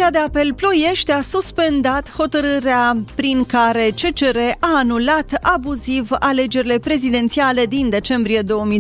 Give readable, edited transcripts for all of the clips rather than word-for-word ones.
Curtea de Apel Ploiești a suspendat hotărârea prin care CCR a anulat abuziv alegerile prezidențiale din decembrie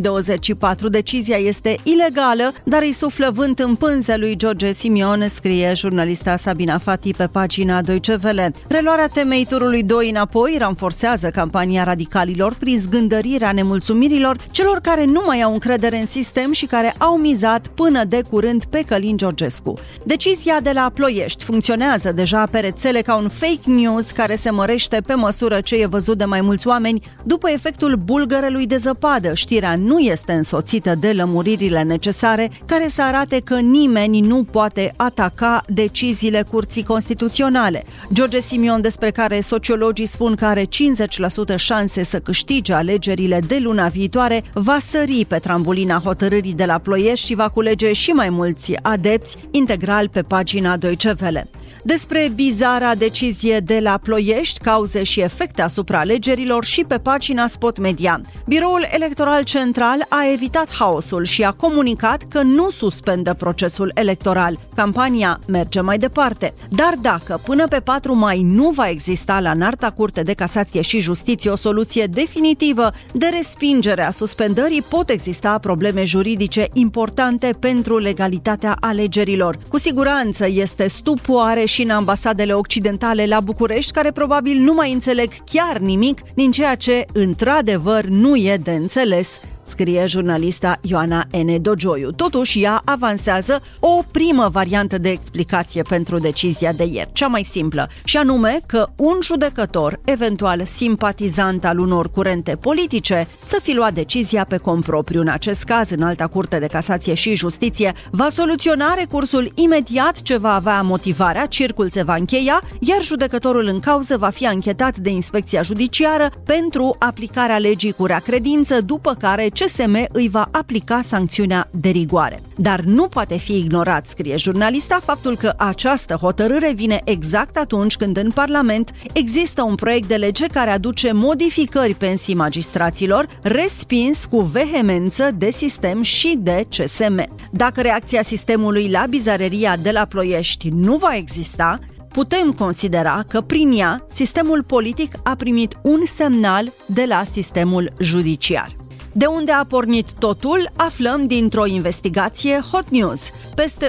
2024. Decizia este ilegală, dar îi suflă vânt în pânze lui George Simion, scrie jurnalista Sabina Fati pe pagina Deutsche Welle. Reluarea temei turului 2 înapoi ranforțează campania radicalilor prin zgândărirea nemulțumirilor celor care nu mai au încredere în sistem și care au mizat până de curând pe Călin Georgescu. Decizia de la Ploiești funcționează deja pe rețele ca un fake news care se mărește pe măsură ce e văzut de mai mulți oameni după efectul bulgărelui de zăpadă. Știrea nu este însoțită de lămuririle necesare care să arate că nimeni nu poate ataca deciziile Curții Constituționale. George Simion, despre care sociologii spun că are 50% șanse să câștige alegerile de luna viitoare, va sări pe trambulina hotărârii de la Ploiești și va culege și mai mulți adepți, integral pe pagina Deutsche Welle. Despre bizara decizie de la Ploiești, cauze și efecte asupra alegerilor și pe pagina Spot Media. Biroul Electoral Central a evitat haosul și a comunicat că nu suspendă procesul electoral. Campania merge mai departe. Dar dacă până pe 4 mai nu va exista la Înalta Curte de Casație și Justiție o soluție definitivă de respingere a suspendării, pot exista probleme juridice importante pentru legalitatea alegerilor. Cu siguranță este stupoare și în ambasadele occidentale la București, care probabil nu mai înțeleg chiar nimic din ceea ce, într-adevăr, nu e de înțeles, scrie jurnalista Ioana N. Dogioiu. Totuși, ea avansează o primă variantă de explicație pentru decizia de ieri, cea mai simplă, și anume că un judecător, eventual simpatizant al unor curente politice, să fi luat decizia pe cont propriu. În acest caz, Înalta Curte de Casație și Justiție va soluționa recursul imediat ce va avea motivarea, circul se va încheia, iar judecătorul în cauză va fi anchetat de Inspecția Judiciară pentru aplicarea legii cu rea credință, după care CSM îi va aplica sancțiunea de rigoare. Dar nu poate fi ignorat, scrie jurnalista, faptul că această hotărâre vine exact atunci când în Parlament există un proiect de lege care aduce modificări pensii magistraților, respins cu vehemență de sistem și de CSM. Dacă reacția sistemului la bizareria de la Ploiești nu va exista, putem considera că prin ea sistemul politic a primit un semnal de la sistemul judiciar. De unde a pornit totul, aflăm dintr-o investigație Hot News. Peste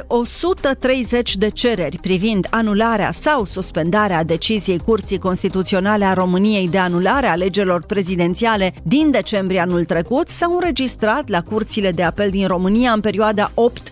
130 de cereri privind anularea sau suspendarea deciziei Curții Constituționale a României de anulare a alegerilor prezidențiale din decembrie anul trecut s-au înregistrat la curțile de apel din România în perioada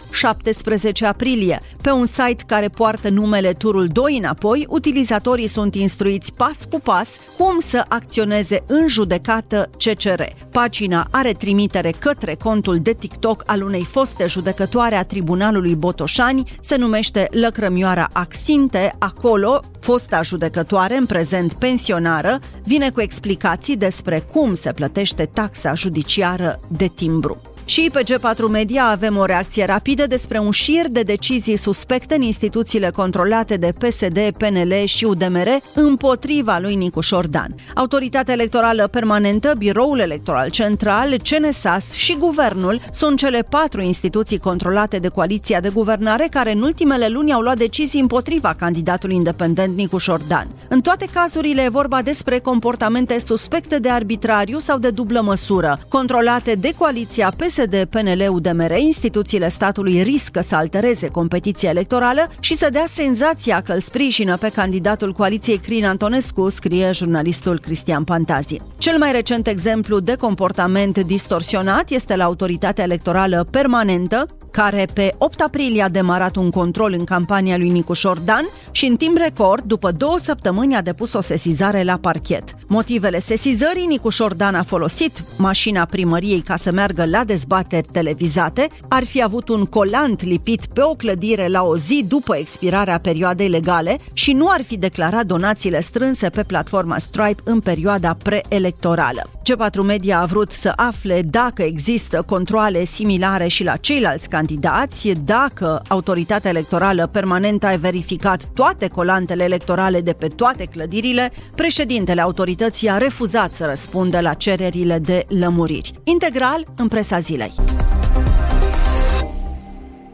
8-17 aprilie. Pe un site care poartă numele Turul 2 înapoi, utilizatorii sunt instruiți pas cu pas cum să acționeze în judecată CCR. Pagina are trimitere către contul de TikTok al unei foste judecătoare a Tribunalului Botoșani, se numește Lăcrămioara Axinte. Acolo, fosta judecătoare, în prezent pensionară, vine cu explicații despre cum se plătește taxa judiciară de timbru. Și pe G4 Media avem o reacție rapidă despre un șir de decizii suspecte în instituțiile controlate de PSD, PNL și UDMR împotriva lui Nicu Șordan. Autoritatea Electorală Permanentă, Biroul Electoral Central, CNSAS și Guvernul sunt cele 4 instituții controlate de coaliția de guvernare care în ultimele luni au luat decizii împotriva candidatului independent Nicu Șordan. În toate cazurile e vorba despre comportamente suspecte de arbitrariu sau de dublă măsură. Controlate de coaliția PSD, PNL, UDMR, instituțiile statului riscă să altereze competiția electorală și să dea senzația că îl sprijină pe candidatul coaliției Crin Antonescu, scrie jurnalistul Cristian Pantazi. Cel mai recent exemplu de comportament distorsionat este la Autoritatea Electorală Permanentă, care pe 8 aprilie a demarat un control în campania lui Nicu Șordan și în timp record, după 2 săptămâni, a depus o sesizare la parchet. Motivele sesizării: Nicu Șordan a folosit mașina primăriei ca să meargă la dezbateri televizate, ar fi avut un colant lipit pe o clădire la o zi după expirarea perioadei legale și nu ar fi declarat donațiile strânse pe platforma Stripe în perioada preelectorală. G4 Media a vrut să afle dacă există controale similare și la ceilalți candidați, dacă Autoritatea Electorală Permanentă a verificat toate colantele electorale de pe toate clădirile. Președintele autorității a refuzat să răspundă la cererile de lămuriri. Integral în Presa Zilei.